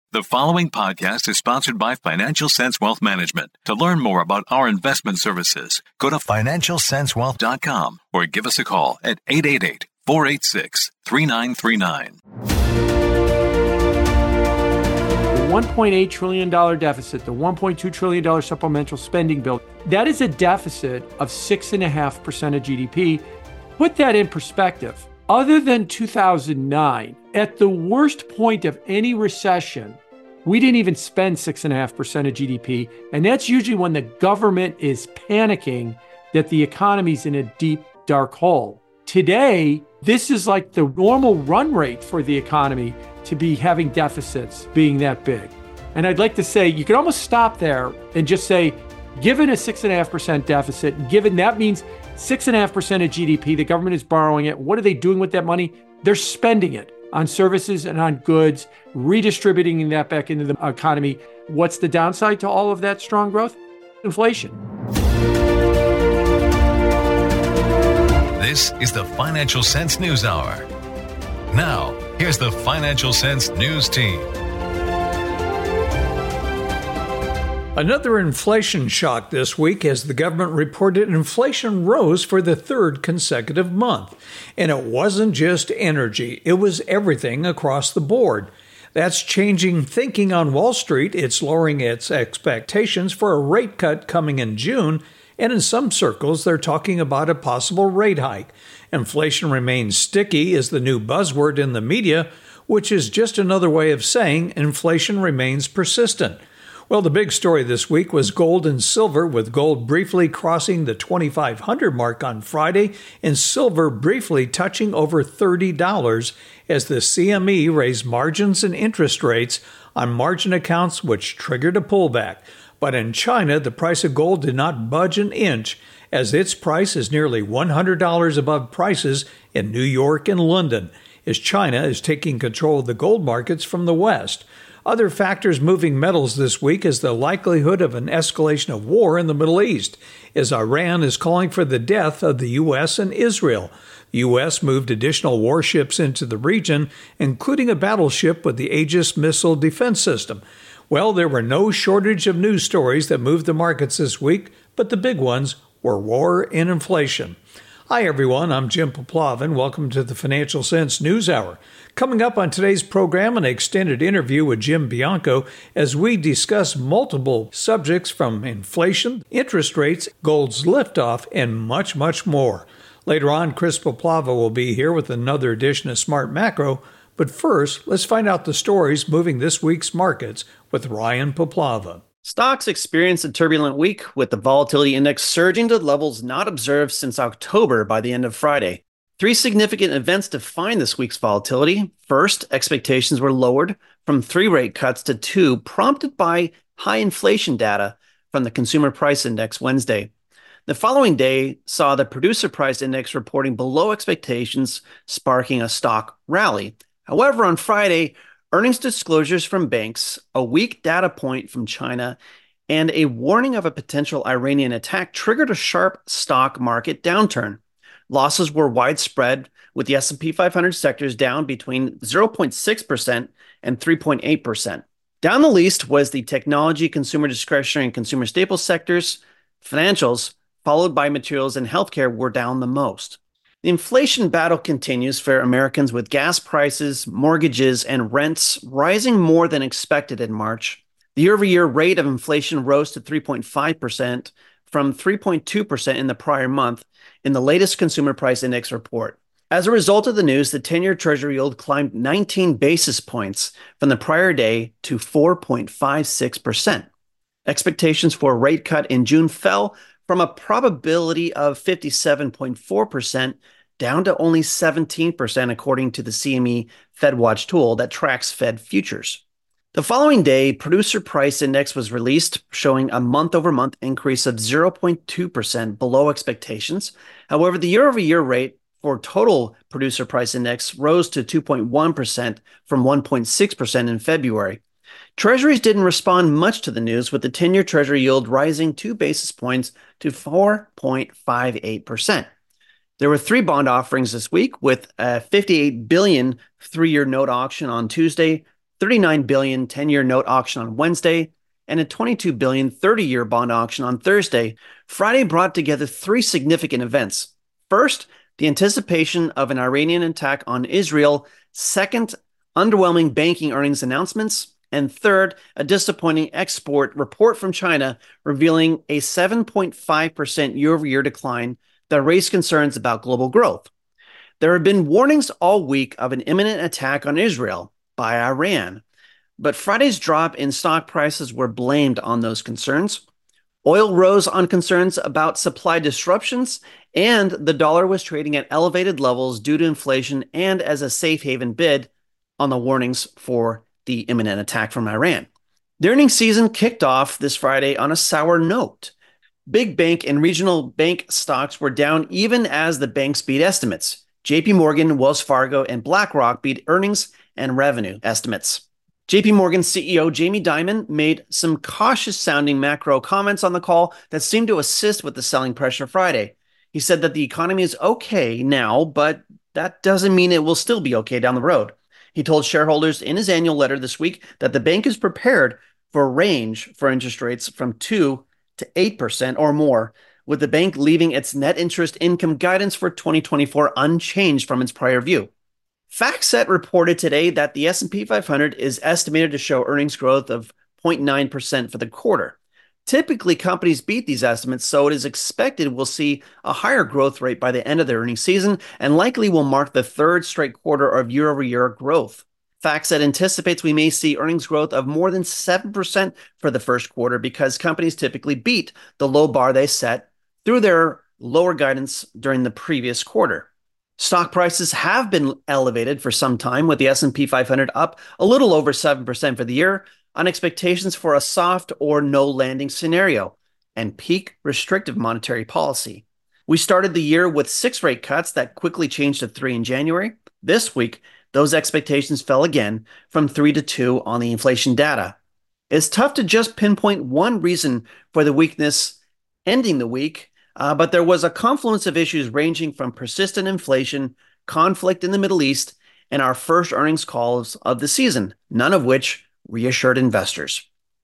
The following podcast is sponsored by Financial Sense Wealth Management. To learn more about our investment services, go to financialsensewealth.com or give us a call at 888-486-3939. The $1.8 trillion deficit, the $1.2 trillion supplemental spending bill, that is a deficit of 6.5% of GDP. Put that in perspective. Other than 2009, at the worst point of any recession, we didn't even spend 6.5% of GDP. And that's usually when the government is panicking that the economy's in a deep, dark hole. Today, this is like the normal run rate for the economy to be having deficits being that big. And I'd like to say, you could almost stop there and just say, given a 6.5% deficit, given that means 6.5% of GDP, the government is borrowing it. What are they doing with that money? They're spending it on services and on goods, redistributing that back into the economy. What's the downside to all of that strong growth? Inflation. This is the Financial Sense News Hour. Now, here's the Financial Sense News Team. Another inflation shock this week as the government reported inflation rose for the third consecutive month. And it wasn't just energy, it was everything across the board. That's changing thinking on Wall Street. It's lowering its expectations for a rate cut coming in June, and in some circles they're talking about a possible rate hike. Inflation remains sticky is the new buzzword in the media, which is just another way of saying inflation remains persistent. Well, the big story this week was gold and silver, with gold briefly crossing the $2,500 mark on Friday and silver briefly touching over $30 as the CME raised margins and interest rates on margin accounts, which triggered a pullback. But in China, the price of gold did not budge an inch, as its price is nearly $100 above prices in New York and London, as China is taking control of the gold markets from the West. Other factors moving metals this week is the likelihood of an escalation of war in the Middle East, as Iran is calling for the death of the U.S. and Israel. The U.S. moved additional warships into the region, including a battleship with the Aegis missile defense system. Well, there were no shortage of news stories that moved the markets this week, but the big ones were war and inflation. Hi, everyone. I'm Jim Poplavin. Welcome to the Financial Sense News Hour. Coming up on today's program, an extended interview with Jim Bianco as we discuss multiple subjects from inflation, interest rates, gold's liftoff, and much, much more. Later on, Chris Poplava will be here with another edition of Smart Macro. But first, let's find out the stories moving this week's markets with Ryan Poplava. Stocks experienced a turbulent week, with the volatility index surging to levels not observed since October by the end of Friday. Three significant events defined this week's volatility. First, expectations were lowered from 3 rate cuts to 2, prompted by high inflation data from the Consumer Price Index Wednesday. The following day saw the Producer Price Index reporting below expectations, sparking a stock rally. However, on Friday, earnings disclosures from banks, a weak data point from China, and a warning of a potential Iranian attack triggered a sharp stock market downturn. Losses were widespread, with the S&P 500 sectors down between 0.6% and 3.8%. Down the least was the technology, consumer discretionary, and consumer staples sectors. Financials, followed by materials and healthcare, were down the most. The inflation battle continues for Americans, with gas prices, mortgages, and rents rising more than expected in March. The year-over-year rate of inflation rose to 3.5% from 3.2% in the prior month in the latest Consumer Price Index report. As a result of the news, the 10-year Treasury yield climbed 19 basis points from the prior day to 4.56%. Expectations for a rate cut in June fell from a probability of 57.4% down to only 17%, according to the CME FedWatch tool that tracks Fed futures. The following day, Producer Price Index was released, showing a month-over-month increase of 0.2% below expectations. However, the year-over-year rate for total Producer Price Index rose to 2.1% from 1.6% in February. Treasuries didn't respond much to the news, with the 10-year Treasury yield rising 2 basis points to 4.58%. There were 3 bond offerings this week, with a $58 billion 3-year note auction on Tuesday, $39 billion 10-year note auction on Wednesday, and a $22 billion 30-year bond auction on Thursday, Friday brought together three significant events. First, the anticipation of an Iranian attack on Israel. Second, underwhelming banking earnings announcements. And third, a disappointing export report from China revealing a 7.5% year-over-year decline that raised concerns about global growth. There have been warnings all week of an imminent attack on Israel by Iran, but Friday's drop in stock prices were blamed on those concerns. Oil rose on concerns about supply disruptions, and the dollar was trading at elevated levels due to inflation and as a safe haven bid on the warnings for the imminent attack from Iran. The earnings season kicked off this Friday on a sour note. Big bank and regional bank stocks were down even as the banks beat estimates. JP Morgan, Wells Fargo, and BlackRock beat earnings and revenue estimates. JP Morgan CEO Jamie Dimon made some cautious-sounding macro comments on the call that seemed to assist with the selling pressure Friday. He said that the economy is okay now, but that doesn't mean it will still be okay down the road. He told shareholders in his annual letter this week that the bank is prepared for a range for interest rates from 2 to 8% or more, with the bank leaving its net interest income guidance for 2024 unchanged from its prior view. FactSet reported today that the S&P 500 is estimated to show earnings growth of 0.9% for the quarter. Typically, companies beat these estimates, so it is expected we'll see a higher growth rate by the end of the earnings season and likely will mark the third straight quarter of year-over-year growth. FactSet anticipates we may see earnings growth of more than 7% for the first quarter because companies typically beat the low bar they set through their lower guidance during the previous quarter. Stock prices have been elevated for some time, with the S&P 500 up a little over 7% for the year on expectations for a soft or no landing scenario and peak restrictive monetary policy. We started the year with 6 rate cuts that quickly changed to 3 in January. This week, those expectations fell again from 3 to 2 on the inflation data. It's tough to just pinpoint one reason for the weakness ending the week, but there was a confluence of issues ranging from persistent inflation, conflict in the Middle East, and our first earnings calls of the season, none of which reassured investors.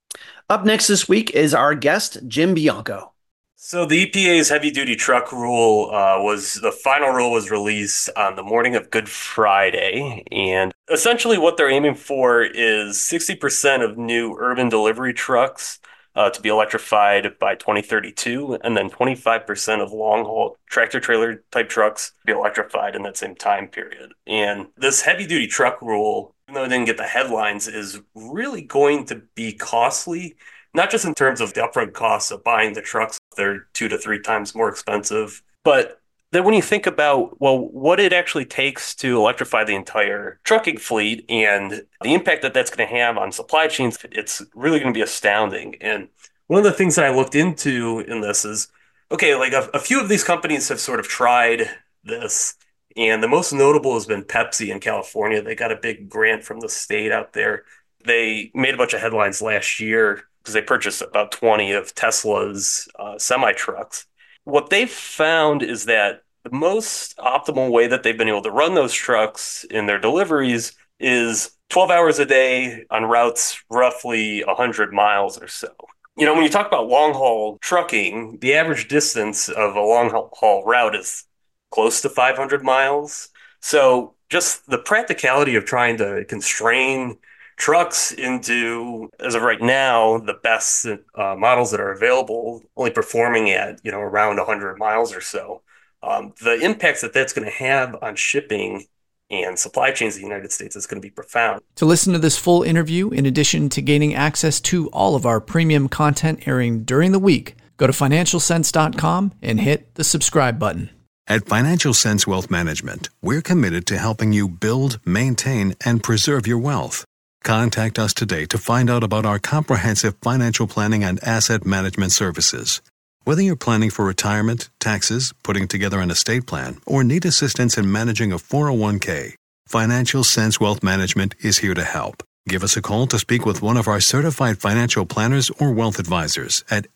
Up next this week is our guest, Jim Bianco. So the EPA's heavy-duty truck rule the final rule was released on the morning of Good Friday, and essentially what they're aiming for is 60% of new urban delivery trucks to be electrified by 2032, and then 25% of long-haul tractor-trailer type trucks to be electrified in that same time period. And this heavy-duty truck rule, even though it didn't get the headlines, is really going to be costly, not just in terms of the upfront costs of buying the trucks. They're 2 to 3 times more expensive. But then when you think about, well, what it actually takes to electrify the entire trucking fleet and the impact that that's going to have on supply chains, it's really going to be astounding. And one of the things that I looked into in this is, okay, like a few of these companies have sort of tried this, and the most notable has been Pepsi in California. They got a big grant from the state out there. They made a bunch of headlines last year because they purchased about 20 of Tesla's semi-trucks. What they've found is that the most optimal way that they've been able to run those trucks in their deliveries is 12 hours a day on routes roughly 100 miles or so. You know, when you talk about long-haul trucking, the average distance of a long-haul route is close to 500 miles. So just the practicality of trying to constrain trucks into, as of right now, the best models that are available, only performing at, around 100 miles or so. The impacts that that's going to have on shipping and supply chains in the United States is going to be profound. To listen to this full interview, in addition to gaining access to all of our premium content airing during the week, go to financialsense.com and hit the subscribe button. At Financial Sense Wealth Management, we're committed to helping you build, maintain, and preserve your wealth. Contact us today to find out about our comprehensive financial planning and asset management services. Whether you're planning for retirement, taxes, putting together an estate plan, or need assistance in managing a 401k, Financial Sense Wealth Management is here to help. Give us a call to speak with one of our certified financial planners or wealth advisors at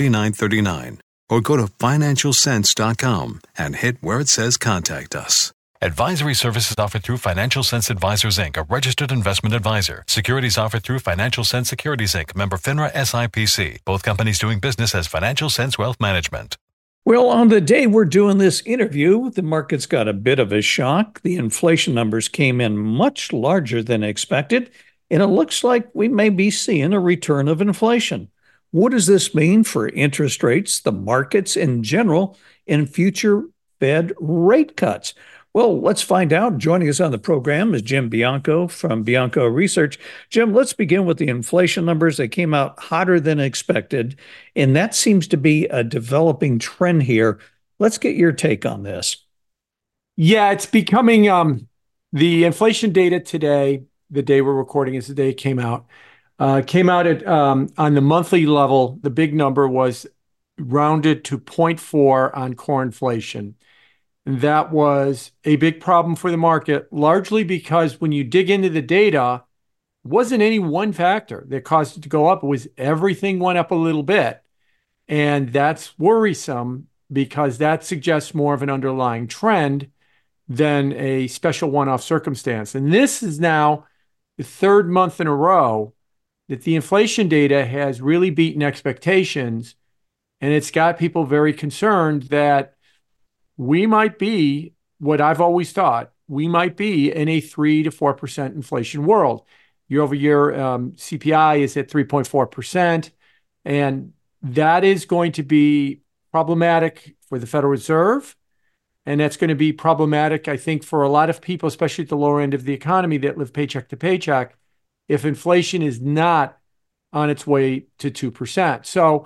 888-486-3939 or go to financialsense.com and hit where it says contact us. Advisory services offered through Financial Sense Advisors, Inc., a registered investment advisor. Securities offered through Financial Sense Securities, Inc., member FINRA SIPC. Both companies doing business as Financial Sense Wealth Management. Well, on the day we're doing this interview, the markets got a bit of a shock. The inflation numbers came in much larger than expected, and it looks like we may be seeing a return of inflation. What does this mean for interest rates, the markets in general, and future Fed rate cuts? Well, let's find out. Joining us on the program is Jim Bianco from Bianco Research. Jim, let's begin with the inflation numbers. They came out hotter than expected, and that seems to be a developing trend here. Let's get your take on this. Yeah, it's becoming the inflation data today, the day we're recording is the day it came out. Came out at on the monthly level, the big number was rounded to 0.4 on core inflation. That was a big problem for the market, largely because when you dig into the data, it wasn't any one factor that caused it to go up. It was everything went up a little bit. And that's worrisome because that suggests more of an underlying trend than a special one-off circumstance. And this is now the third month in a row that the inflation data has really beaten expectations. And it's got people very concerned that we might be what I've always thought. We might be in a 3 to 4% inflation world. Year over year, CPI is at 3.4%. And that is going to be problematic for the Federal Reserve. And that's going to be problematic, I think, for a lot of people, especially at the lower end of the economy that live paycheck to paycheck, if inflation is not on its way to 2%. So,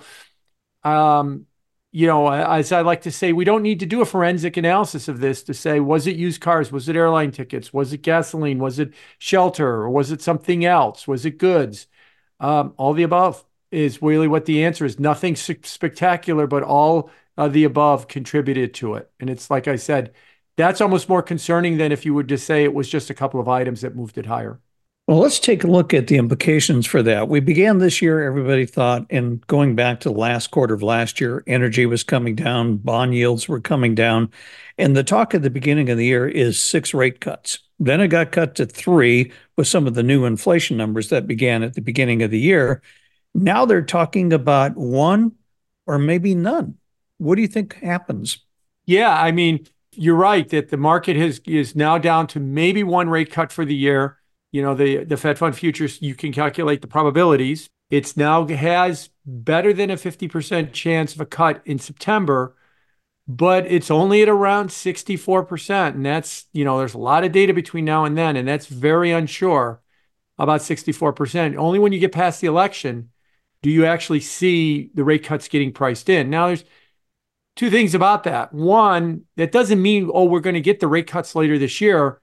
as I like to say, we don't need to do a forensic analysis of this to say, was it used cars? Was it airline tickets? Was it gasoline? Was it shelter? Or was it something else? Was it goods? All the above is really what the answer is. Nothing spectacular, but all of the above contributed to it. And it's like I said, that's almost more concerning than if you would just say it was just a couple of items that moved it higher. Well, let's take a look at the implications for that. We began this year, everybody thought, and going back to the last quarter of last year, energy was coming down, bond yields were coming down. And the talk at the beginning of the year is 6 rate cuts. Then it got cut to 3 with some of the new inflation numbers that began at the beginning of the year. Now they're talking about 1 or maybe none. What do you think happens? Yeah, I mean, you're right that the market is now down to maybe 1 rate cut for the year. The Fed Fund futures, you can calculate the probabilities. It's now has better than a 50% chance of a cut in September, but it's only at around 64%. And that's, there's a lot of data between now and then, and that's very unsure about 64%. Only when you get past the election do you actually see the rate cuts getting priced in. Now, there's 2 things about that. One, that doesn't mean, we're going to get the rate cuts later this year.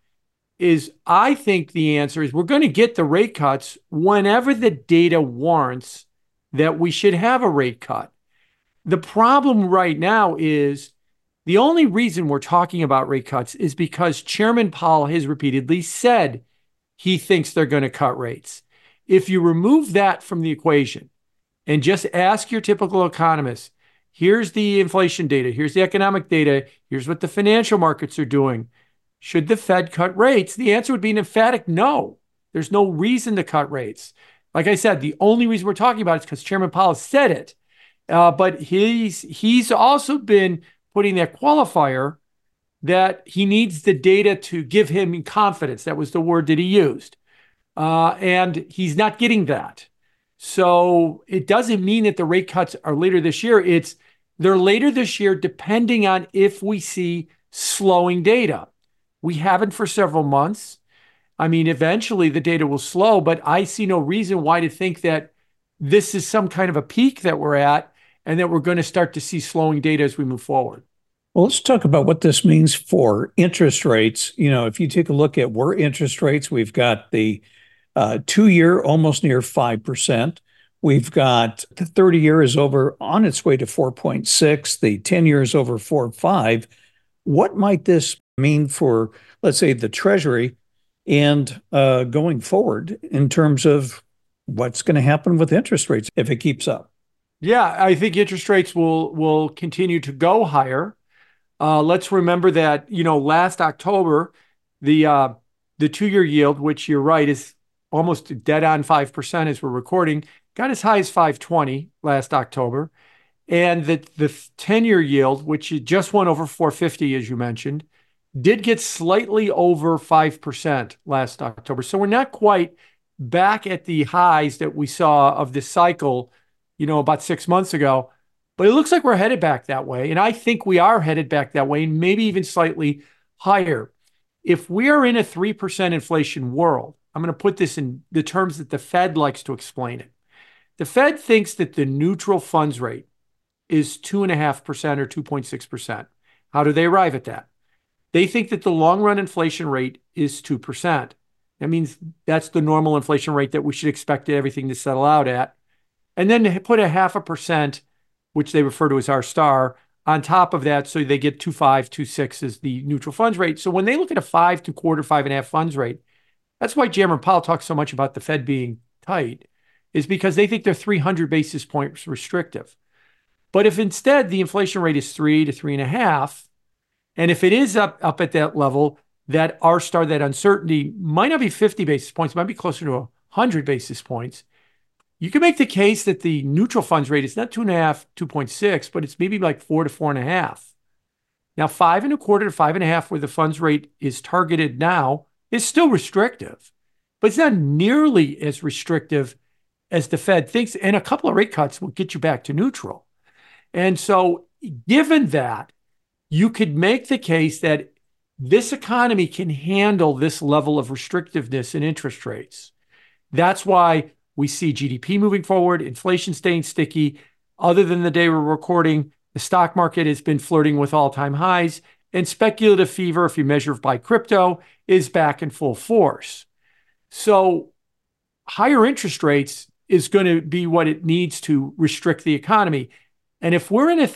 I think the answer is we're going to get the rate cuts whenever the data warrants that we should have a rate cut. The problem right now is the only reason we're talking about rate cuts is because Chairman Powell has repeatedly said he thinks they're going to cut rates. If you remove that from the equation and just ask your typical economist, here's the inflation data, here's the economic data, here's what the financial markets are doing. Should the Fed cut rates? The answer would be an emphatic no. There's no reason to cut rates. Like I said, the only reason we're talking about it is because Chairman Powell said it. But he's also been putting that qualifier that he needs the data to give him confidence. That was the word that he used. And he's not getting that. So it doesn't mean that the rate cuts are later this year. They're later this year depending on if we see slowing data. We haven't for several months. I mean, eventually the data will slow, but I see no reason why to think that this is some kind of a peak that we're at and that we're going to start to see slowing data as we move forward. Well, let's talk about what this means for interest rates. If you take a look at where interest rates, we've got the 2-year almost near 5%. We've got the 30-year is over on its way to 4.6. The 10-year is over 4.5. What might this mean for, let's say, the Treasury and going forward in terms of what's going to happen with interest rates if it keeps up? Yeah, I think interest rates will continue to go higher. Let's remember that, last October, the 2-year yield, which you're right is almost dead on 5% as we're recording, got as high as 5.20 last October. And the 10-year yield, which just went over 450, as you mentioned, did get slightly over 5% last October. So we're not quite back at the highs that we saw of this cycle, about 6 months ago. But it looks like we're headed back that way. And I think we are headed back that way, and maybe even slightly higher. If we are in a 3% inflation world, I'm going to put this in the terms that the Fed likes to explain it. The Fed thinks that the neutral funds rate is 2.5% or 2.6%. How do they arrive at that? They think that the long run inflation rate is 2%. That means that's the normal inflation rate that we should expect everything to settle out at. And then put a 0.5%, which they refer to as R star, on top of that. So they get 2.5, 2.6 is the neutral funds rate. So when they look at a 5, 2.25, 5.5 funds rate, that's why Jerome Powell talks so much about the Fed being tight, is because they think they're 300 basis points restrictive. But if instead the inflation rate is 3 to 3.5, and if it is up at that level, that R star, that uncertainty might not be 50 basis points, it might be closer to 100 basis points. You can make the case that the neutral funds rate is not 2.5, 2.6, but it's maybe like 4 to 4.5. Now, 5.25 to 5.5, where the funds rate is targeted now, is still restrictive, but it's not nearly as restrictive as the Fed thinks. And a couple of rate cuts will get you back to neutral. And so, given that, you could make the case that this economy can handle this level of restrictiveness in interest rates. That's why we see GDP moving forward, inflation staying sticky. Other than the day we're recording, the stock market has been flirting with all-time highs, and speculative fever, if you measure by crypto, is back in full force. So higher interest rates is going to be what it needs to restrict the economy. And if we're in a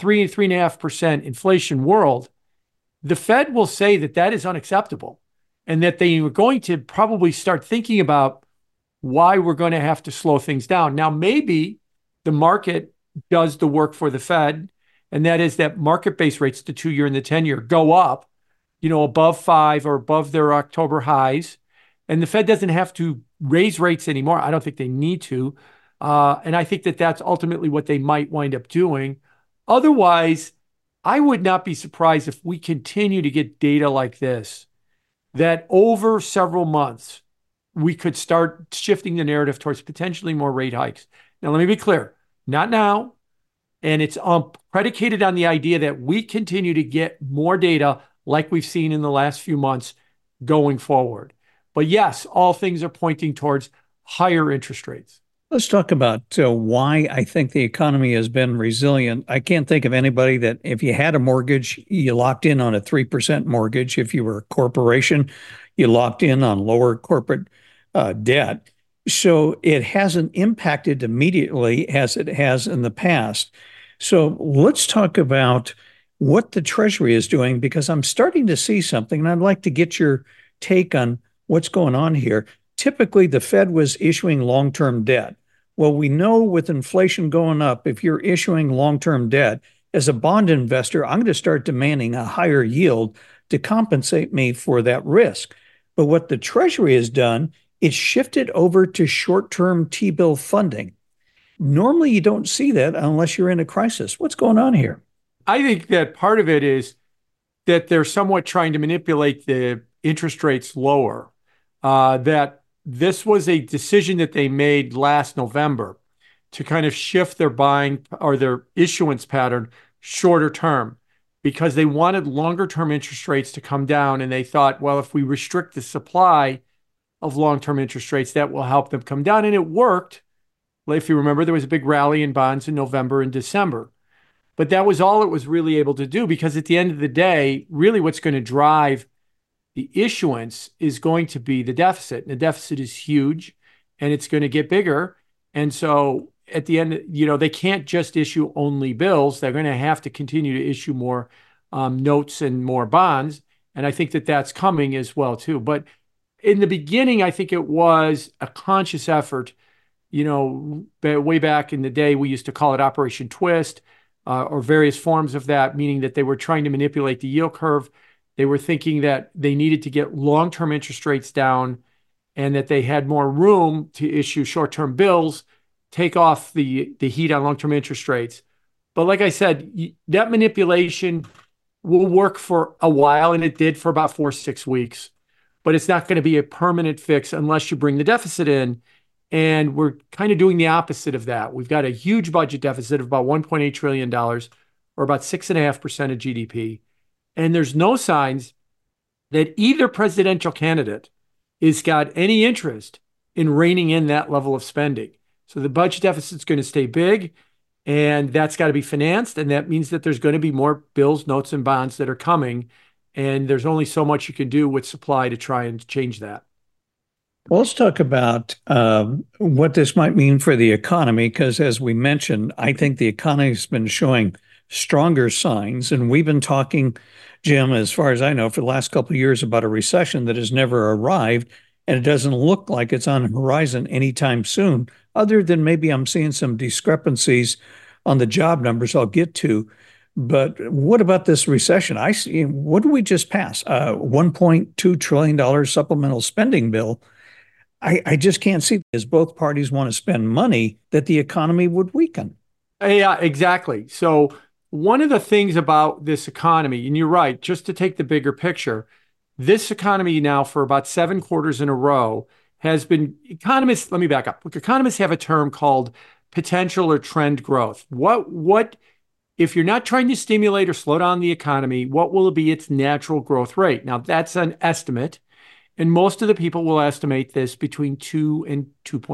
3.5% inflation world, the Fed will say that that is unacceptable and that they are going to probably start thinking about why we're going to have to slow things down. Now, maybe the market does the work for the Fed, and that is that market-based rates, the 2-year and the 10-year, go up, above 5 or above their October highs, and the Fed doesn't have to raise rates anymore. I don't think they need to. And I think that that's ultimately what they might wind up doing. Otherwise, I would not be surprised if we continue to get data like this, that over several months, we could start shifting the narrative towards potentially more rate hikes. Now, let me be clear, not now. And it's predicated on the idea that we continue to get more data like we've seen in the last few months going forward. But yes, all things are pointing towards higher interest rates. Let's talk about why I think the economy has been resilient. I can't think of anybody that if you had a mortgage, you locked in on a 3% mortgage. If you were a corporation, you locked in on lower corporate debt. So it hasn't impacted immediately as it has in the past. So let's talk about what the Treasury is doing, because I'm starting to see something, and I'd like to get your take on what's going on here. Typically, the Fed was issuing long-term debt. Well, we know with inflation going up, if you're issuing long-term debt, as a bond investor, I'm going to start demanding a higher yield to compensate me for that risk. But what the Treasury has done is shifted over to short-term T-bill funding. Normally, you don't see that unless you're in a crisis. What's going on here? I think that part of it is that they're somewhat trying to manipulate the interest rates lower. That this was a decision that they made last November to kind of shift their buying or their issuance pattern shorter term, because they wanted longer term interest rates to come down. And they thought, well, if we restrict the supply of long-term interest rates, that will help them come down. And it worked. If you remember, there was a big rally in bonds in November and December. But that was all it was really able to do, because at the end of the day, really what's going to drive the issuance is going to be the deficit. And the deficit is huge, and it's going to get bigger. And so at the end, they can't just issue only bills. They're going to have to continue to issue more notes and more bonds. And I think that that's coming as well, too. But in the beginning, I think it was a conscious effort. Way back in the day, we used to call it Operation Twist. or various forms of that, meaning that they were trying to manipulate the yield curve. They were thinking that they needed to get long-term interest rates down and that they had more room to issue short-term bills, take off the heat on long-term interest rates. But like I said, that manipulation will work for a while, and it did for about 4 or 6 weeks. But it's not going to be a permanent fix unless you bring the deficit in. And we're kind of doing the opposite of that. We've got a huge budget deficit of about $1.8 trillion, or about 6.5% of GDP. And there's no signs that either presidential candidate has got any interest in reining in that level of spending. So the budget deficit's going to stay big, and that's got to be financed. And that means that there's going to be more bills, notes, and bonds that are coming. And there's only so much you can do with supply to try and change that. Well, let's talk about what this might mean for the economy, because as we mentioned, I think the economy has been showing stronger signs. And we've been talking, Jim, as far as I know, for the last couple of years about a recession that has never arrived. And it doesn't look like it's on the horizon anytime soon, other than maybe I'm seeing some discrepancies on the job numbers I'll get to. But what about this recession? I see, what did we just pass? $1.2 trillion supplemental spending bill. I just can't see, as both parties want to spend money, that the economy would weaken. Yeah, exactly. So one of the things about this economy, and you're right, just to take the bigger picture, this economy now for about 7 quarters in a row has been, economists, let me back up. Look, economists have a term called potential or trend growth. What, if you're not trying to stimulate or slow down the economy, what will be its natural growth rate? Now, that's an estimate. And most of the people will estimate this between 2 and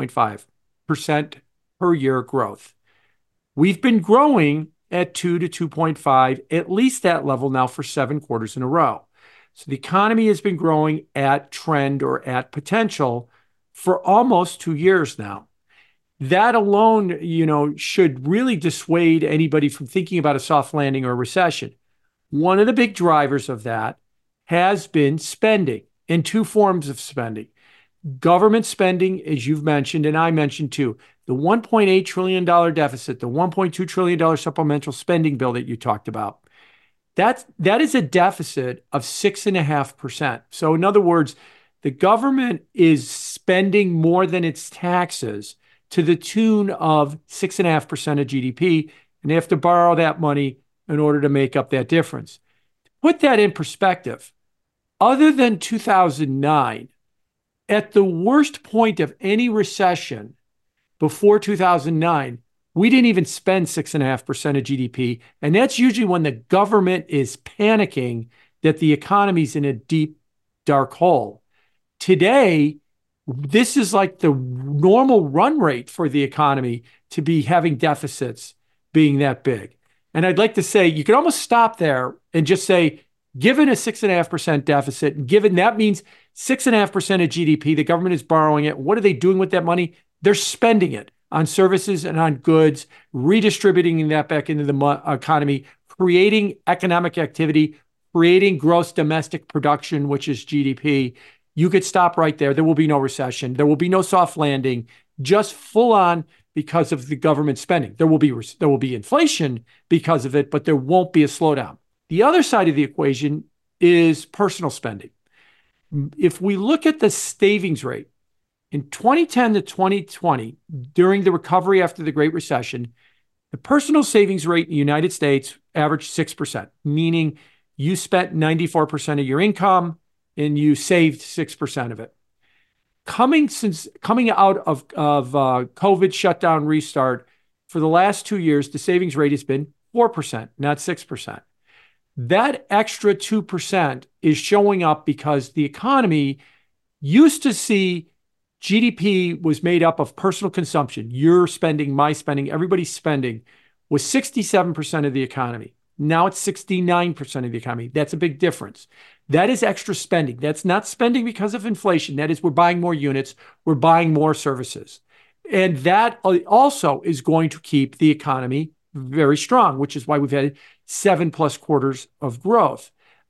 2.5% per year growth. We've been growing at 2 to 2.5, at least that level now for 7 quarters in a row. So the economy has been growing at trend or at potential for almost 2 years now. That alone, should really dissuade anybody from thinking about a soft landing or a recession. One of the big drivers of that has been spending. In 2 forms of spending. Government spending, as you've mentioned, and I mentioned too, the $1.8 trillion deficit, the $1.2 trillion supplemental spending bill that you talked about, that is a deficit of 6.5%. So in other words, the government is spending more than its taxes to the tune of 6.5% of GDP, and they have to borrow that money in order to make up that difference. Put that in perspective. Other than 2009, at the worst point of any recession before 2009, we didn't even spend 6.5% of GDP. And that's usually when the government is panicking that the economy's in a deep, dark hole. Today, this is like the normal run rate for the economy to be having deficits being that big. And I'd like to say you could almost stop there and just say, given a 6.5% deficit, given that means 6.5% of GDP, the government is borrowing it. What are they doing with that money? They're spending it on services and on goods, redistributing that back into the economy, creating economic activity, creating gross domestic production, which is GDP. You could stop right there. There will be no recession. There will be no soft landing, just full on because of the government spending. There will be inflation because of it, but there won't be a slowdown. The other side of the equation is personal spending. If we look at the savings rate in 2010 to 2020, during the recovery after the Great Recession, the personal savings rate in the United States averaged 6%, meaning you spent 94% of your income and you saved 6% of it. Coming out of COVID shutdown restart, for the last 2 years, the savings rate has been 4%, not 6%. That extra 2% is showing up because the economy used to see GDP was made up of personal consumption. Your spending, my spending, everybody's spending was 67% of the economy. Now it's 69% of the economy. That's a big difference. That is extra spending. That's not spending because of inflation. That is, we're buying more units, we're buying more services. And that also is going to keep the economy very strong, which is why we've had 7+ quarters of growth.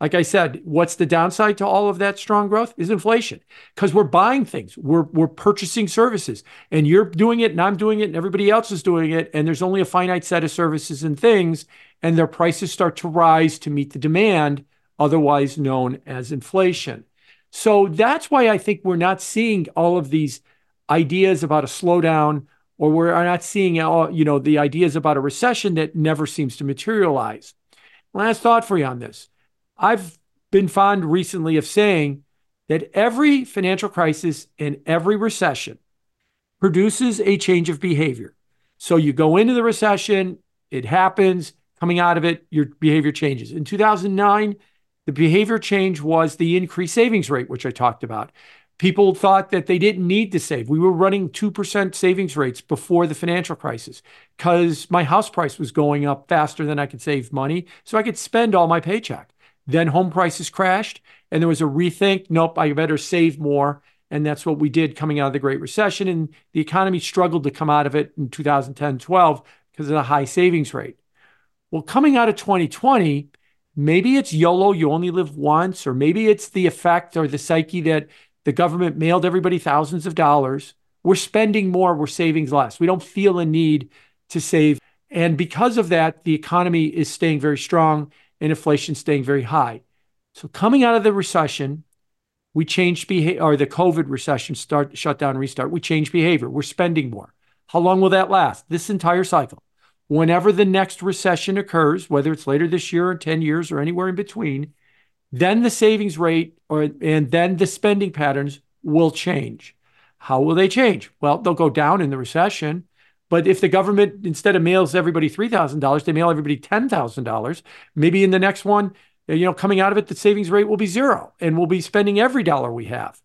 Like I said, what's the downside to all of that strong growth is inflation, because we're buying things, we're purchasing services, and you're doing it, and I'm doing it, and everybody else is doing it, and there's only a finite set of services and things, and their prices start to rise to meet the demand, otherwise known as inflation. So that's why I think we're not seeing all of these ideas about a slowdown, or we're not seeing the ideas about a recession that never seems to materialize. Last thought for you on this. I've been fond recently of saying that every financial crisis and every recession produces a change of behavior. So you go into the recession, it happens, coming out of it, your behavior changes. In 2009, the behavior change was the increased savings rate, which I talked about. People thought that they didn't need to save. We were running 2% savings rates before the financial crisis because my house price was going up faster than I could save money, so I could spend all my paycheck. Then home prices crashed, and there was a rethink. Nope, I better save more. And that's what we did coming out of the Great Recession. And the economy struggled to come out of it in 2010-12 because of the high savings rate. Well, coming out of 2020, maybe it's YOLO, you only live once, or maybe it's the effect or the psyche that the government mailed everybody thousands of dollars. We're spending more, we're saving less. We don't feel a need to save. And because of that, the economy is staying very strong and inflation staying very high. So coming out of the recession, we changed behavior, or the COVID recession, shut down, restart. We changed behavior. We're spending more. How long will that last? This entire cycle. Whenever the next recession occurs, whether it's later this year or 10 years or anywhere in between, then the savings rate and then the spending patterns will change. How will they change? Well, they'll go down in the recession. But if the government, instead of mails everybody $3,000, they mail everybody $10,000, maybe in the next one, coming out of it, the savings rate will be zero and we'll be spending every dollar we have.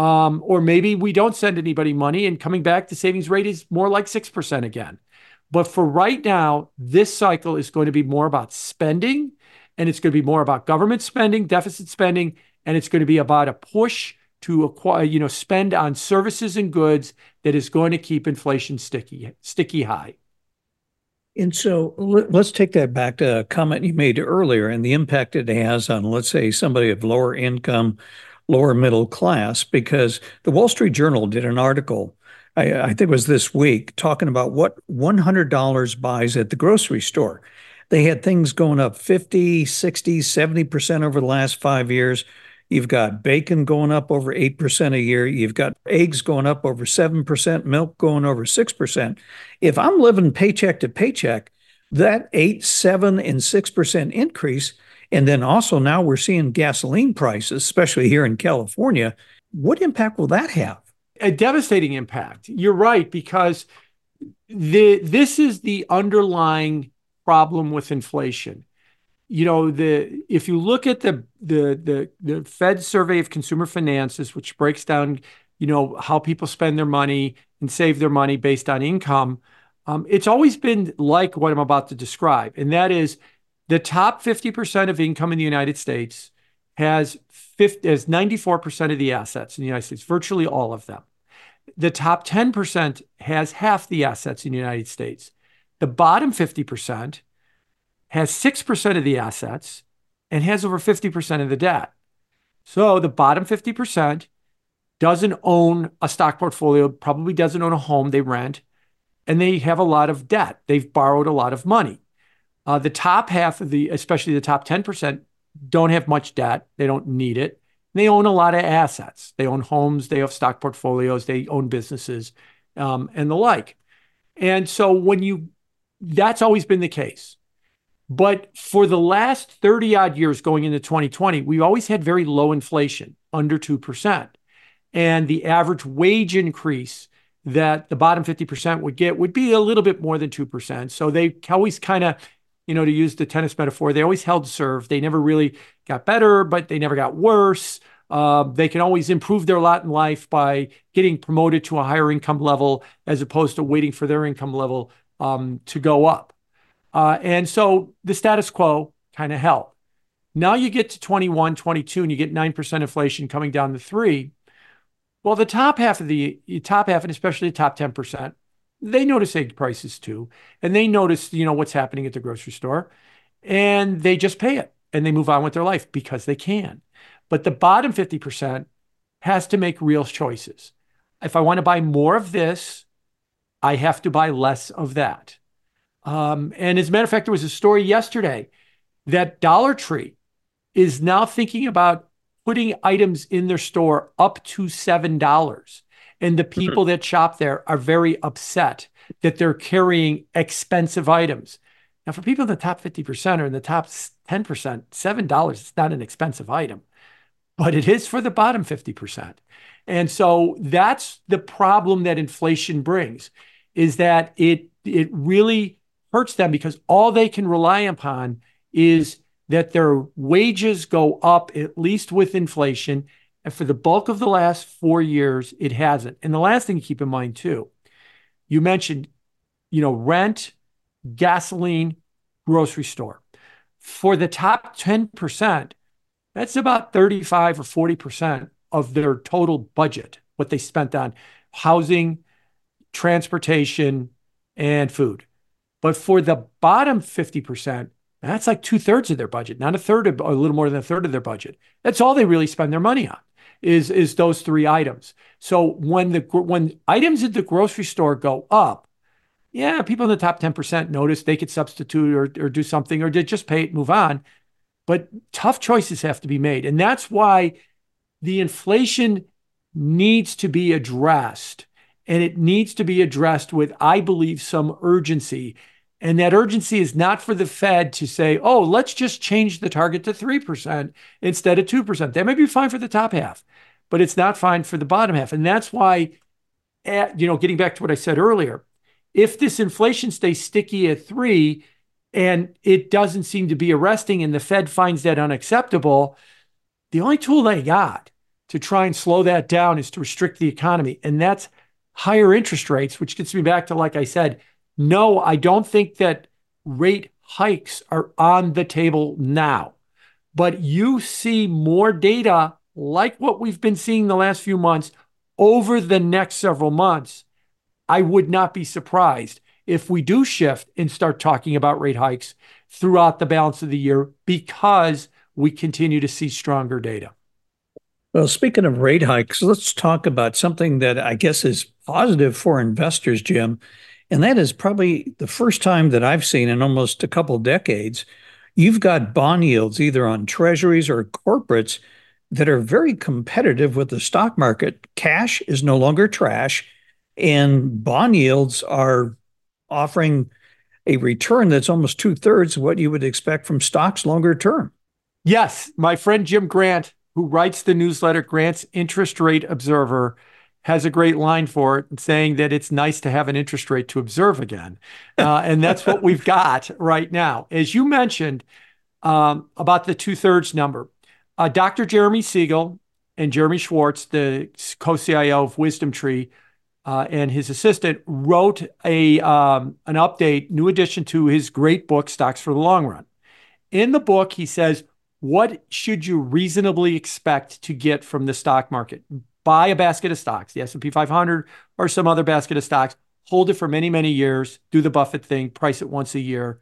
Or maybe we don't send anybody money and coming back, the savings rate is more like 6% again. But for right now, this cycle is going to be more about spending, and it's going to be more about government spending, deficit spending, and it's going to be about a push to acquire, spend on services and goods that is going to keep inflation sticky high. And so let's take that back to a comment you made earlier and the impact it has on, let's say, somebody of lower income, lower middle class, because the Wall Street Journal did an article, I think it was this week, talking about what $100 buys at the grocery store. They had things going up 50, 60, 70% over the last 5 years. You've got bacon going up over 8% a year. You've got eggs going up over 7%, milk going over 6%. If I'm living paycheck to paycheck, that 8, 7, and 6% increase, and then also now we're seeing gasoline prices, especially here in California, what impact will that have? A devastating impact. You're right, because this is the underlying problem with inflation. If you look at the Fed survey of consumer finances, which breaks down, how people spend their money and save their money based on income, it's always been like what I'm about to describe. And that is the top 50% of income in the United States has 94% of the assets in the United States, virtually all of them. The top 10% has half the assets in the United States. The bottom 50% has 6% of the assets and has over 50% of the debt. So the bottom 50% doesn't own a stock portfolio, probably doesn't own a home, they rent, and they have a lot of debt. They've borrowed a lot of money. The top half of especially the top 10%, don't have much debt. They don't need it. They own a lot of assets. They own homes, they have stock portfolios, they own businesses, and the like. And so that's always been the case. But for the last 30 odd years going into 2020, we always had very low inflation, under 2%. And the average wage increase that the bottom 50% would get would be a little bit more than 2%. So they always kind of, to use the tennis metaphor, they always held serve. They never really got better, but they never got worse. They can always improve their lot in life by getting promoted to a higher income level as opposed to waiting for their income level to go up. And so the status quo kind of held. Now you get to 21, 22, and you get 9% inflation coming down to 3. Well, the top half, and especially the top 10%, they notice egg prices too. And they notice, what's happening at the grocery store. And they just pay it. and they move on with their life because they can. But the bottom 50% has to make real choices. If I want to buy more of this, I have to buy less of that. And as a matter of fact, there was a story yesterday that Dollar Tree is now thinking about putting items in their store up to $7. And the people that shop there are very upset that they're carrying expensive items. Now, for people in the top 50% or in the top 10%, $7 is not an expensive item, but it is for the bottom 50%. And so that's the problem that inflation brings, is that it really hurts them because all they can rely upon is that their wages go up, at least with inflation. And for the bulk of the last 4 years, it hasn't. And the last thing to keep in mind, too, you mentioned, rent, gasoline, grocery store. For the top 10%, that's about 35 or 40% of their total budget, what they spent on housing, transportation, and food. But for the bottom 50%, that's like 2/3 of their budget, not a third, a little more than a third of their budget. That's all they really spend their money on is those three items. So when items at the grocery store go up, yeah, people in the top 10% notice they could substitute or do something or just pay it, move on. But tough choices have to be made. And that's why the inflation needs to be addressed. And it needs to be addressed with, I believe, some urgency. And that urgency is not for the Fed to say, oh, let's just change the target to 3% instead of 2%. That may be fine for the top half, but it's not fine for the bottom half. And that's why, getting back to what I said earlier, if this inflation stays sticky at 3 and it doesn't seem to be arresting and the Fed finds that unacceptable, the only tool they got to try and slow that down is to restrict the economy. And that's higher interest rates, which gets me back to, like I said, no, I don't think that rate hikes are on the table now. But you see more data like what we've been seeing the last few months over the next several months. I would not be surprised if we do shift and start talking about rate hikes throughout the balance of the year because we continue to see stronger data. Well, speaking of rate hikes, let's talk about something that I guess is positive for investors, Jim. And that is probably the first time that I've seen in almost a couple decades, you've got bond yields either on treasuries or corporates that are very competitive with the stock market. Cash is no longer trash, and bond yields are offering a return that's almost 2/3 of what you would expect from stocks longer term. Yes, my friend Jim Grant, who writes the newsletter Grant's Interest Rate Observer, has a great line for it, saying that it's nice to have an interest rate to observe again. And that's what we've got right now. As you mentioned about the 2/3 number, Dr. Jeremy Siegel and Jeremy Schwartz, the co-CIO of WisdomTree, and his assistant, wrote an update, new addition to his great book, Stocks for the Long Run. In the book, he says, what should you reasonably expect to get from the stock market? Buy a basket of stocks, the S&P 500 or some other basket of stocks, hold it for many, many years, do the Buffett thing, price it once a year,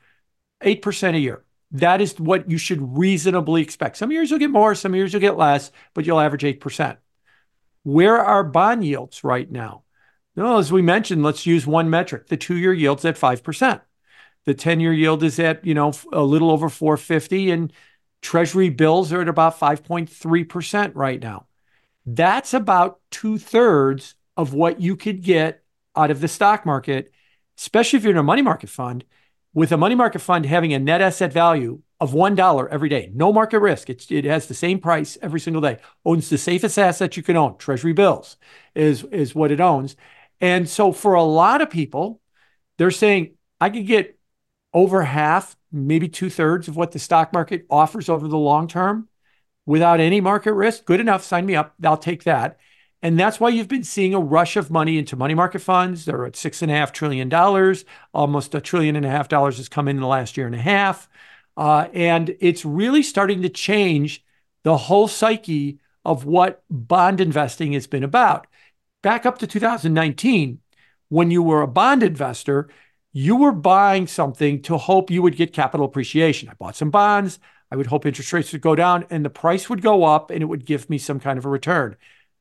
8% a year. That is what you should reasonably expect. Some years you'll get more, some years you'll get less, but you'll average 8%. Where are bond yields right now? Well, as we mentioned, let's use one metric. The 2-year yield's at 5%. The 10-year yield is at, a little over 450, and Treasury bills are at about 5.3% right now. That's about 2/3 of what you could get out of the stock market, especially if you're in a money market fund, with a money market fund having a net asset value of $1 every day. No market risk. It has the same price every single day. Owns the safest asset you can own. Treasury bills is what it owns. And so for a lot of people, they're saying, I could get over half, maybe 2/3 of what the stock market offers over the long term without any market risk. Good enough. Sign me up. I'll take that. And that's why you've been seeing a rush of money into money market funds. They're at $6.5 trillion. Almost $1.5 trillion has come in the last year and a half. And it's really starting to change the whole psyche of what bond investing has been about. Back up to 2019, when you were a bond investor, you were buying something to hope you would get capital appreciation. I bought some bonds. I would hope interest rates would go down and the price would go up and it would give me some kind of a return.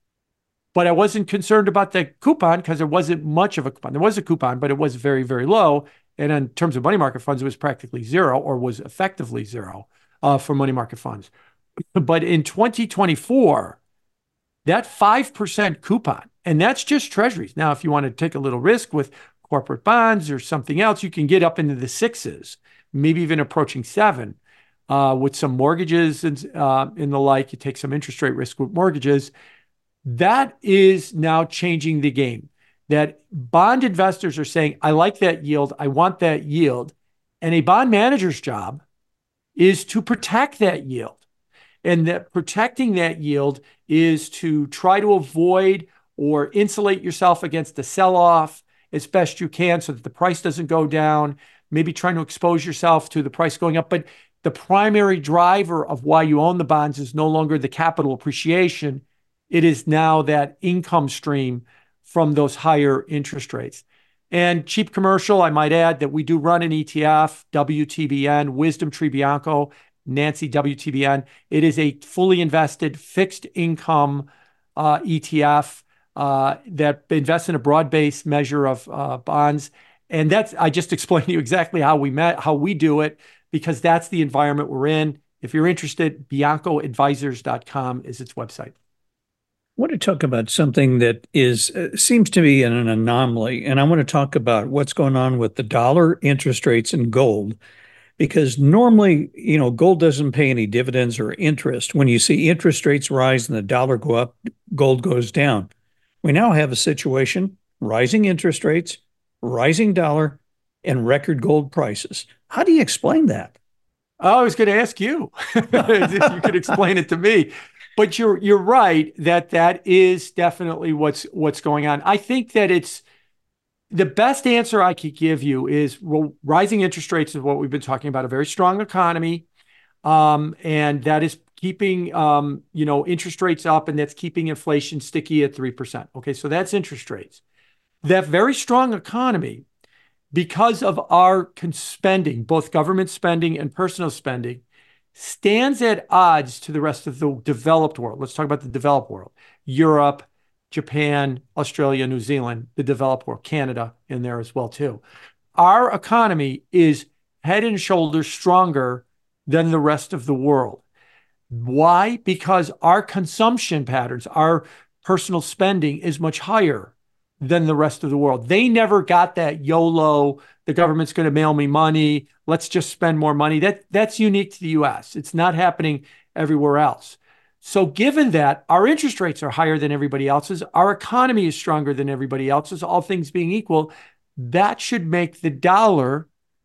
But I wasn't concerned about the coupon because there wasn't much of a coupon. There was a coupon, but it was very, very low. And in terms of money market funds, it was practically zero, or was effectively zero for money market funds. But in 2024, that 5% coupon, and that's just treasuries. Now, if you want to take a little risk with corporate bonds or something else, you can get up into the sixes, maybe even approaching 7 with some mortgages and the like. You take some interest rate risk with mortgages. That is now changing the game. That bond investors are saying, I like that yield. I want that yield. And a bond manager's job is to protect that yield. And that protecting that yield is to try to avoid or insulate yourself against a sell-off as best you can so that the price doesn't go down, maybe trying to expose yourself to the price going up. But the primary driver of why you own the bonds is no longer the capital appreciation. It is now that income stream from those higher interest rates. And cheap commercial, I might add that we do run an ETF, WTBN, Wisdom Tree Bianco, Nancy WTBN. It is a fully invested fixed income ETF that invests in a broad-based measure of bonds. And I just explained to you exactly how we do it, because that's the environment we're in. If you're interested, biancoadvisors.com is its website. I want to talk about something that seems to be an anomaly, and I want to talk about what's going on with the dollar, interest rates, and gold. Because normally, gold doesn't pay any dividends or interest. When you see interest rates rise and the dollar go up, gold goes down. We now have a situation: rising interest rates, rising dollar, and record gold prices. How do you explain that? I was going to ask you if you could explain it to me. But you're right that is definitely what's going on. I think that it's the best answer I could give you is rising interest rates is what we've been talking about, a very strong economy. And that is keeping interest rates up, and that's keeping inflation sticky at 3%. Okay, so that's interest rates. That very strong economy, because of our spending, both government spending and personal spending, stands at odds to the rest of the developed world. Let's talk about the developed world. Europe, Japan, Australia, New Zealand, the developed world, Canada in there as well too. Our economy is head and shoulders stronger than the rest of the world. Why? Because our consumption patterns, our personal spending is much higher than the rest of the world. They never got that YOLO, the government's going to mail me money, let's just spend more money. That's unique to the US. It's not happening everywhere else. So given that our interest rates are higher than everybody else's, our economy is stronger than everybody else's, all things being equal, that should make the dollar,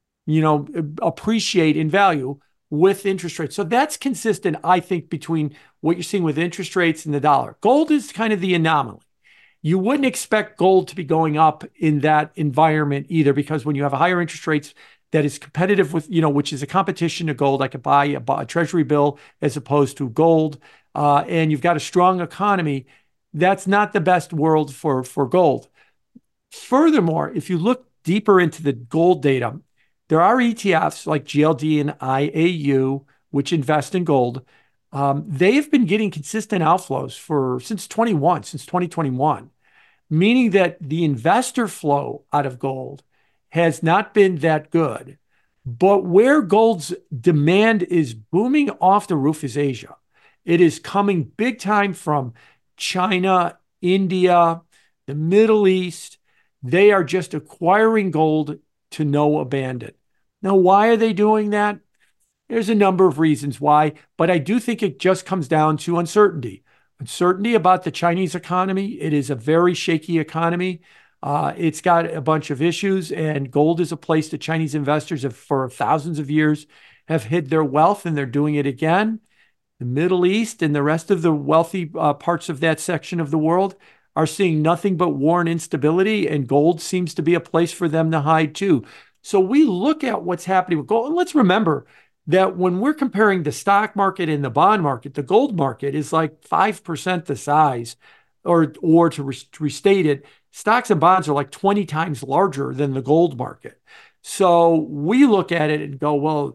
appreciate in value with interest rates. So that's consistent, I think, between what you're seeing with interest rates and the dollar. Gold is kind of the anomaly. You wouldn't expect gold to be going up in that environment either, because when you have a higher interest rates that is competitive with, which is a competition to gold, I could buy a treasury bill as opposed to gold, and you've got a strong economy, that's not the best world for gold. Furthermore, if you look deeper into the gold data, there are ETFs like GLD and IAU, which invest in gold. They have been getting consistent outflows since 2021, meaning that the investor flow out of gold has not been that good. But where gold's demand is booming off the roof is Asia. It is coming big time from China, India, the Middle East. They are just acquiring gold to no abandon. Now, why are they doing that? There's a number of reasons why, but I do think it just comes down to uncertainty. Uncertainty about the Chinese economy. It is a very shaky economy. It's got a bunch of issues, and gold is a place that Chinese investors have, for thousands of years, have hid their wealth, and they're doing it again. The Middle East and the rest of the wealthy parts of that section of the world are seeing nothing but war and instability, and gold seems to be a place for them to hide too. So we look at what's happening with gold, and let's remember that when we're comparing the stock market and the bond market, the gold market is like 5% the size, or to restate it, stocks and bonds are like 20 times larger than the gold market. So we look at it and go, well,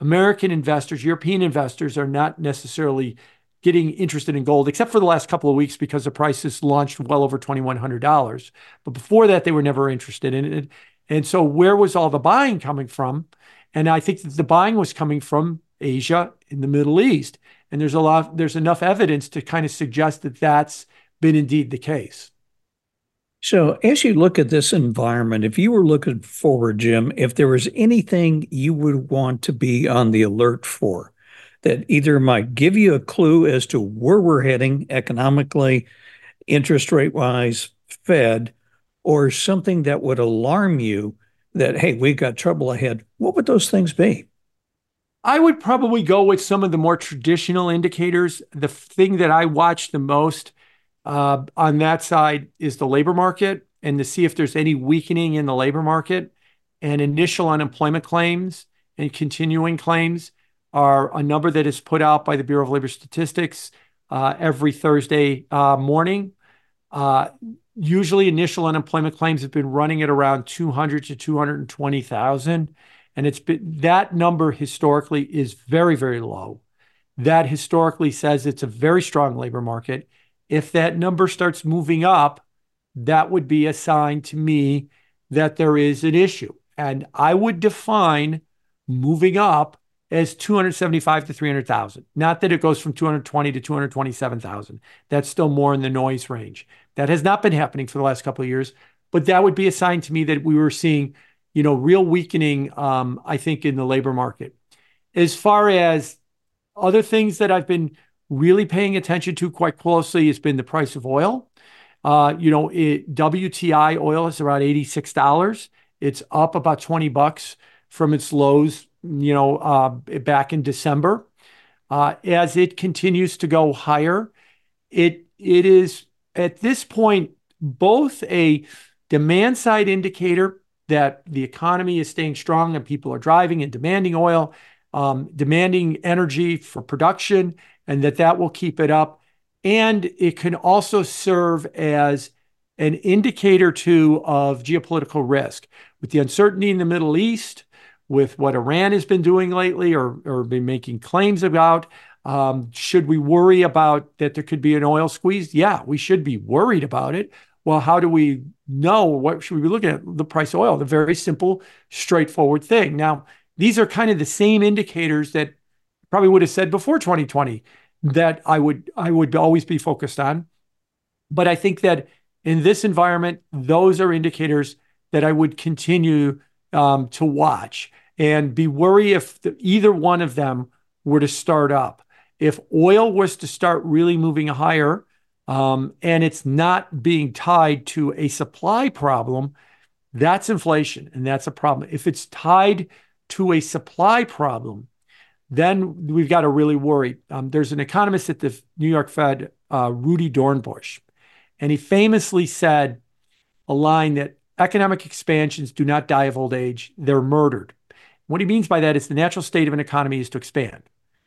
American investors, European investors are not necessarily getting interested in gold, except for the last couple of weeks because the price has launched well over $2,100. But before that, they were never interested in it. And so where was all the buying coming from? And I think that the buying was coming from Asia and the Middle East. And there's enough evidence to kind of suggest that that's been indeed the case. So, as you look at this environment, if you were looking forward, Jim, if there was anything you would want to be on the alert for that either might give you a clue as to where we're heading economically, interest rate wise, Fed, or something that would alarm you that, hey, we got trouble ahead, what would those things be? I would probably go with some of the more traditional indicators. The thing that I watch the most on that side is the labor market, and to see if there's any weakening in the labor market. And initial unemployment claims and continuing claims are a number that is put out by the Bureau of Labor Statistics every Thursday morning. Usually initial unemployment claims have been running at around 200 to 220,000. And that number historically is very, very low. That historically says it's a very strong labor market. If that number starts moving up, that would be a sign to me that there is an issue. And I would define moving up as 275 to 300,000. Not that it goes from 220 to 227,000. That's still more in the noise range. That has not been happening for the last couple of years, but that would be a sign to me that we were seeing, real weakening, I think, in the labor market. As far as other things that I've been really paying attention to quite closely has been the price of oil. WTI oil is around $86. It's up about $20 from its lows, back in December. As it continues to go higher, it is at this point both a demand side indicator that the economy is staying strong and people are driving and demanding oil, demanding energy for production, and that will keep it up. And it can also serve as an indicator too of geopolitical risk. With the uncertainty in the Middle East, with what Iran has been doing lately or been making claims about, should we worry about that there could be an oil squeeze? Yeah, we should be worried about it. Well, how do we know? What should we be looking at? The price of oil, the very simple, straightforward thing. Now, these are kind of the same indicators that probably would have said before 2020 that I would always be focused on. But I think that in this environment, those are indicators that I would continue to watch and be worried if either one of them were to start up. If oil was to start really moving higher, and it's not being tied to a supply problem, that's inflation, and that's a problem. If it's tied to a supply problem, then we've got to really worry. There's an economist at the New York Fed, Rudy Dornbush, and he famously said a line that economic expansions do not die of old age, they're murdered. What he means by that is the natural state of an economy is to expand.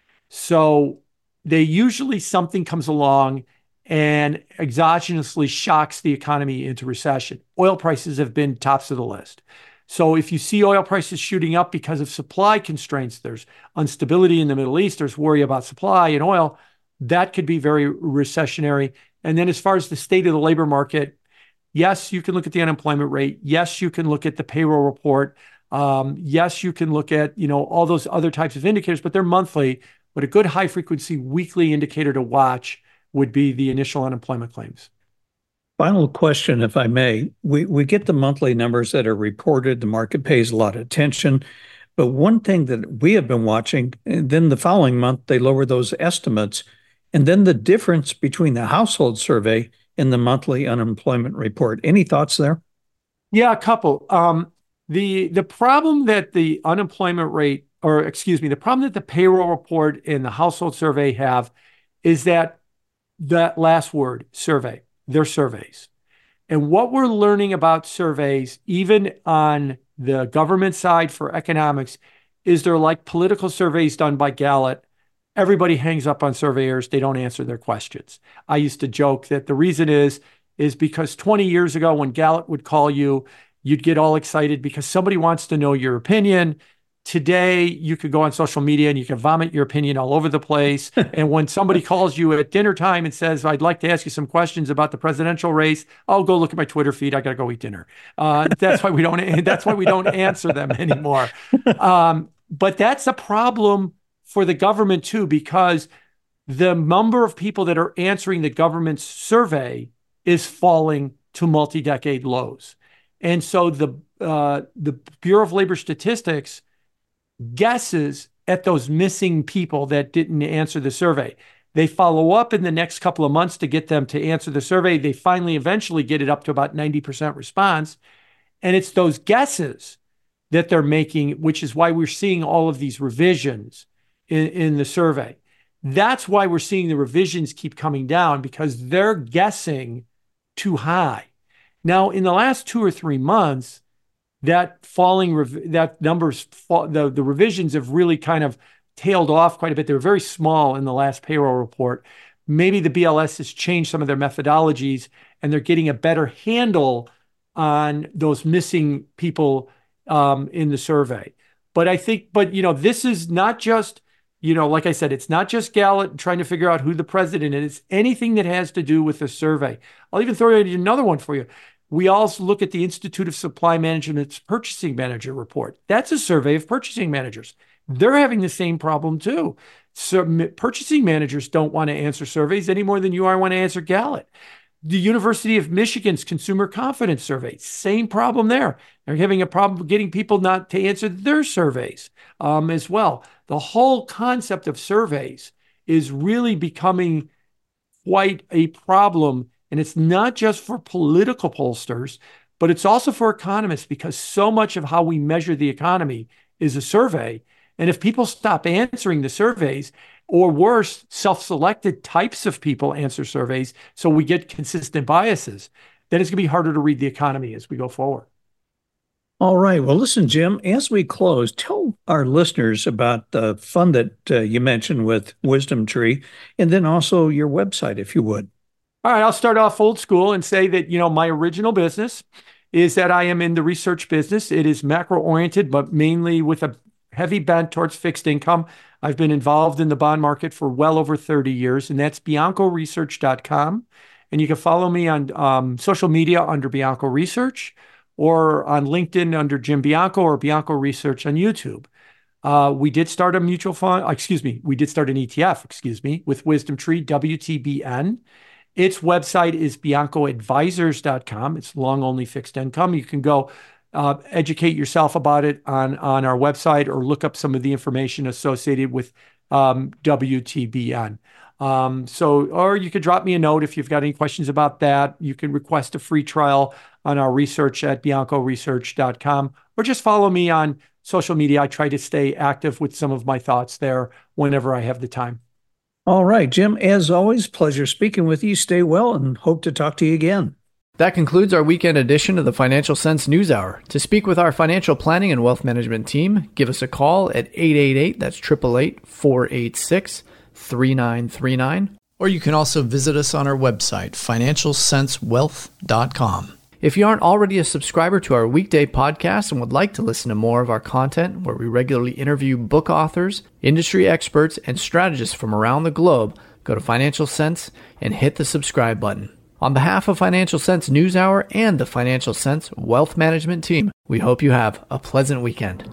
So something comes along and exogenously shocks the economy into recession. Oil prices have been tops of the list. So if you see oil prices shooting up because of supply constraints, there's instability in the Middle East, there's worry about supply and oil, that could be very recessionary. And then as far as the state of the labor market, yes, you can look at the unemployment rate. Yes, you can look at the payroll report. Yes, you can look at, all those other types of indicators, but they're monthly. But a good high frequency weekly indicator to watch would be the initial unemployment claims. Final question, if I may. We get the monthly numbers that are reported. The market pays a lot of attention. But one thing that we have been watching, and then the following month, they lower those estimates. And then the difference between the household survey and the monthly unemployment report. Any thoughts there? Yeah, a couple. The problem that the unemployment rate, the problem that the payroll report and the household survey have is that last word, survey. They're surveys. And what we're learning about surveys, even on the government side for economics, is they're like political surveys done by Gallup. Everybody hangs up on surveyors. They don't answer their questions. I used to joke that the reason is because 20 years ago when Gallup would call you, you'd get all excited because somebody wants to know your opinion. Today, you could go on social media and you can vomit your opinion all over the place. And when somebody calls you at dinner time and says, I'd like to ask you some questions about the presidential race, I'll go look at my Twitter feed. I got to go eat dinner. That's why we don't answer them anymore. But that's a problem for the government too, because the number of people that are answering the government's survey is falling to multi-decade lows. And so the Bureau of Labor Statistics guesses at those missing people that didn't answer the survey. They follow up in the next couple of months to get them to answer the survey. They finally eventually get it up to about 90% response. And it's those guesses that they're making, which is why we're seeing all of these revisions in the survey. That's why we're seeing the revisions keep coming down, because they're guessing too high. Now, in the last 2 or 3 months, the revisions have really kind of tailed off quite a bit. They were very small in the last payroll report. Maybe the BLS has changed some of their methodologies and they're getting a better handle on those missing people in the survey. But this is not just, like I said, it's not just Gallup trying to figure out who the president is. It's anything that has to do with the survey. I'll even throw in another one for you. We also look at the Institute of Supply Management's Purchasing Manager report. That's a survey of purchasing managers. They're having the same problem too. So purchasing managers don't want to answer surveys any more than you want to answer Gallup. The University of Michigan's Consumer Confidence Survey, same problem there. They're having a problem getting people not to answer their surveys as well. The whole concept of surveys is really becoming quite a problem. And it's not just for political pollsters, but it's also for economists, because so much of how we measure the economy is a survey. And if people stop answering the surveys, or worse, self-selected types of people answer surveys, so we get consistent biases, then it's going to be harder to read the economy as we go forward. All right. Well, listen, Jim, as we close, tell our listeners about the fund that you mentioned with Wisdom Tree, and then also your website, if you would. All right, I'll start off old school and say that, my original business is that I am in the research business. It is macro-oriented, but mainly with a heavy bent towards fixed income. I've been involved in the bond market for well over 30 years, and that's biancoresearch.com. And you can follow me on social media under Bianco Research, or on LinkedIn under Jim Bianco, or Bianco Research on YouTube. We did start a mutual fund, we did start an ETF, with Wisdom Tree, WTBN. Its website is biancoadvisors.com. It's long-only fixed income. You can go educate yourself about it on our website, or look up some of the information associated with WTBN. Or you could drop me a note if you've got any questions about that. You can request a free trial on our research at biancoresearch.com, or just follow me on social media. I try to stay active with some of my thoughts there whenever I have the time. All right, Jim, as always, pleasure speaking with you. Stay well and hope to talk to you again. That concludes our weekend edition of the Financial Sense News Hour. To speak with our financial planning and wealth management team, give us a call at 888, that's 888-486-3939. Or you can also visit us on our website, financialsensewealth.com. If you aren't already a subscriber to our weekday podcast and would like to listen to more of our content, where we regularly interview book authors, industry experts, and strategists from around the globe, go to Financial Sense and hit the subscribe button. On behalf of Financial Sense News Hour and the Financial Sense Wealth Management team, we hope you have a pleasant weekend.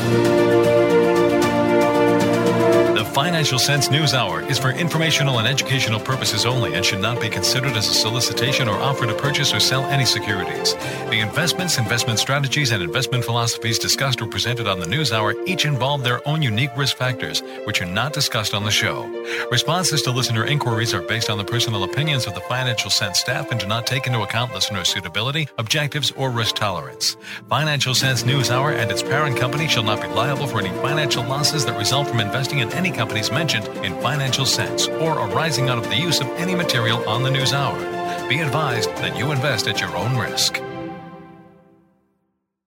The Financial Sense News Hour is for informational and educational purposes only and should not be considered as a solicitation or offer to purchase or sell any securities. The investments, investment strategies, and investment philosophies discussed or presented on the News Hour each involve their own unique risk factors, which are not discussed on the show. Responses to listener inquiries are based on the personal opinions of the Financial Sense staff and do not take into account listener suitability, objectives, or risk tolerance. Financial Sense News Hour and its parent company shall not be liable for any financial losses that result from investing in any companies mentioned in Financial Sense or arising out of the use of any material on the News Hour. Be advised that you invest at your own risk.